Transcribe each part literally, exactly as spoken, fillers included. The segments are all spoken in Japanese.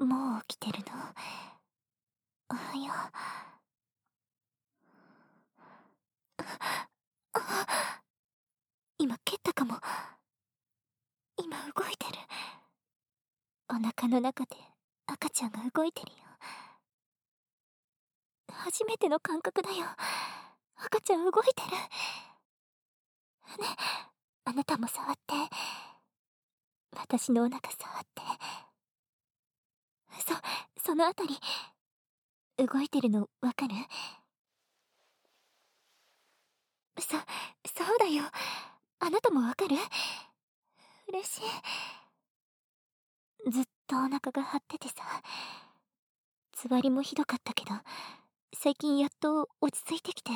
もう起きてるの？おはよう。あ、今蹴ったかも。今動いてる。お腹の中で赤ちゃんが動いてるよ。初めての感覚だよ。赤ちゃん動いてる。ね、あなたも触って。私のお腹触って。そ、そのあたり、動いてるのわかる？そ、そうだよ。あなたもわかる？嬉しい。ずっとお腹が張っててさ。つわりもひどかったけど、最近やっと落ち着いてきて、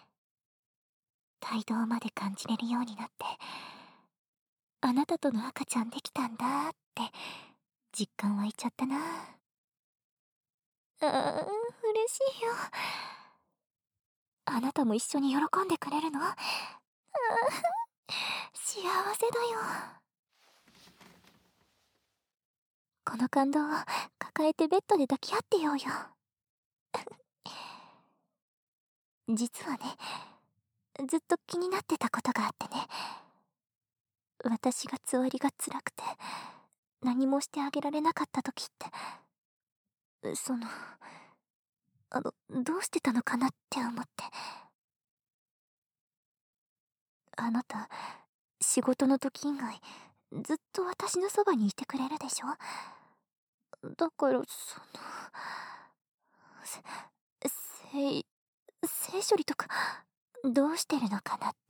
胎動まで感じれるようになって、あなたとの赤ちゃんできたんだって、実感湧いちゃったな。あー、嬉しいよ。あなたも一緒に喜んでくれるの？あー、幸せだよ。この感動を抱えてベッドで抱き合ってようよ。実はね、ずっと気になってたことがあってね。私がつわりが辛くて、何もしてあげられなかった時って、その、あの、どうしてたのかなって思って。あなた、仕事の時以外、ずっと私のそばにいてくれるでしょ？だから、その、せ、性、性処理とか、どうしてるのかなって。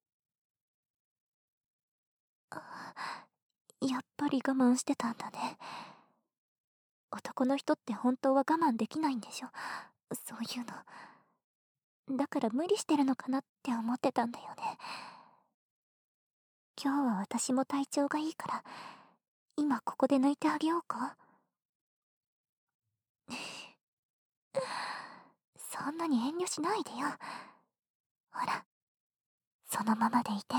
あ、やっぱり我慢してたんだね。男の人って本当は我慢できないんでしょ？そういうの。だから無理してるのかなって思ってたんだよね。今日は私も体調がいいから、今ここで抜いてあげようか？そんなに遠慮しないでよ。ほら、そのままでいて。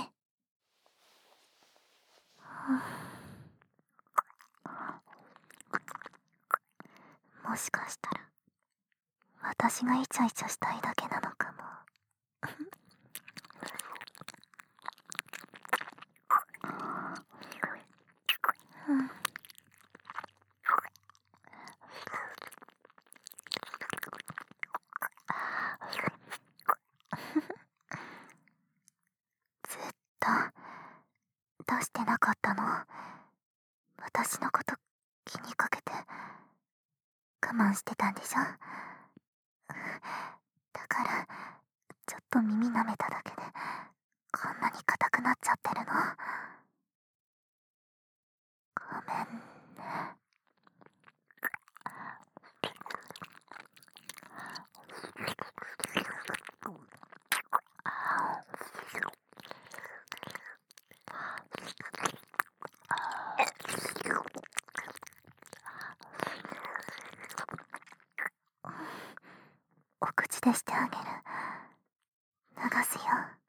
もしかしたら、私がイチャイチャしたいだけなのかも。うん。ずっと、出してなかったの？私のこと気にかけて、我慢してたんでしょ？だから、ちょっと耳舐めただけで、こんなに硬くなっちゃってるの？ごめんね。お口でしてあげる。流すよ。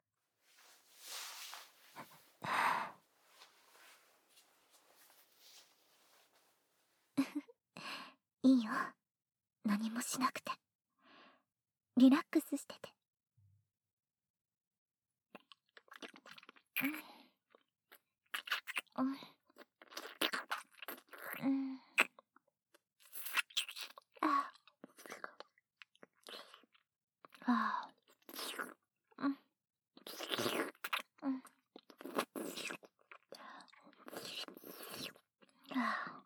いいよ。何もしなくて。リラックスしてて。うん。うん。うん。ああ。ああ。うん。うん。ああ。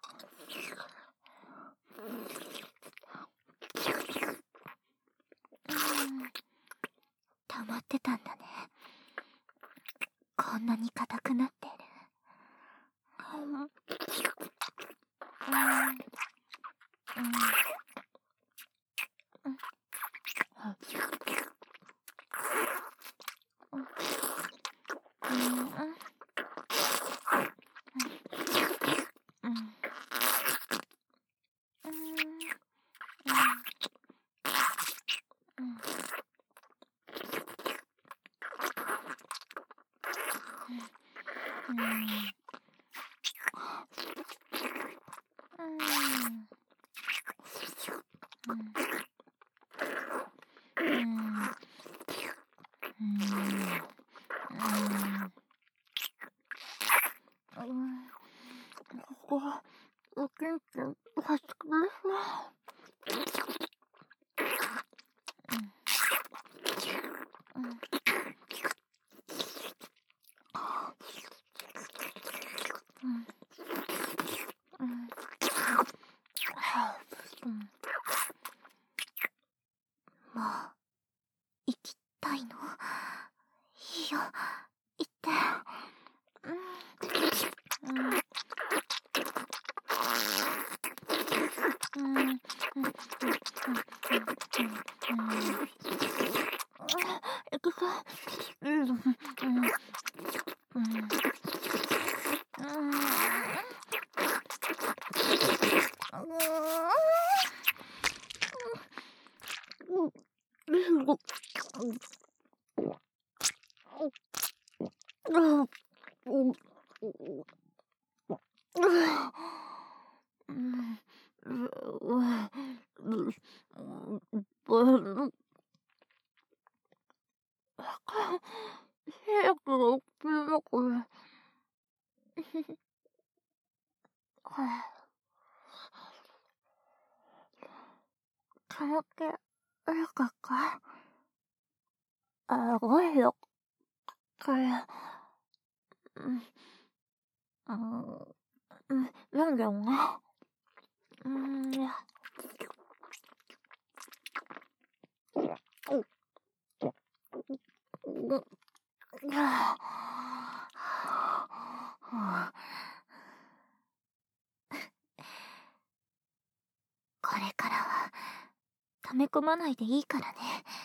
うん。溜まってたんだね。こんなに硬くなってる。うん。うん。うん。うん。うん。うん。うん。うん。うん。 ンチン欲しくないな。うんうんうんうんもう行きたいの？いいよ、行って。うんうんうんうんうん行くか。うんうんうんうん早く起きなこれ。髪の毛、いいかか？あごいよ、これ。うん、うん、なんだよね。うん、これからは溜め込まないでいいからね。